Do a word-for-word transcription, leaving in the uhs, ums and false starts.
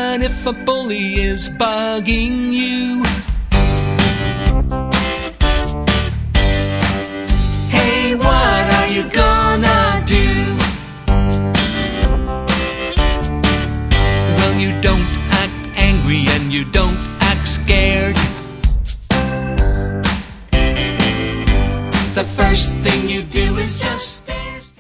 What if a bully is bugging you? Hey, what are you gonna do? Well, you don't act angry and you don't act scared. The first thing you do is just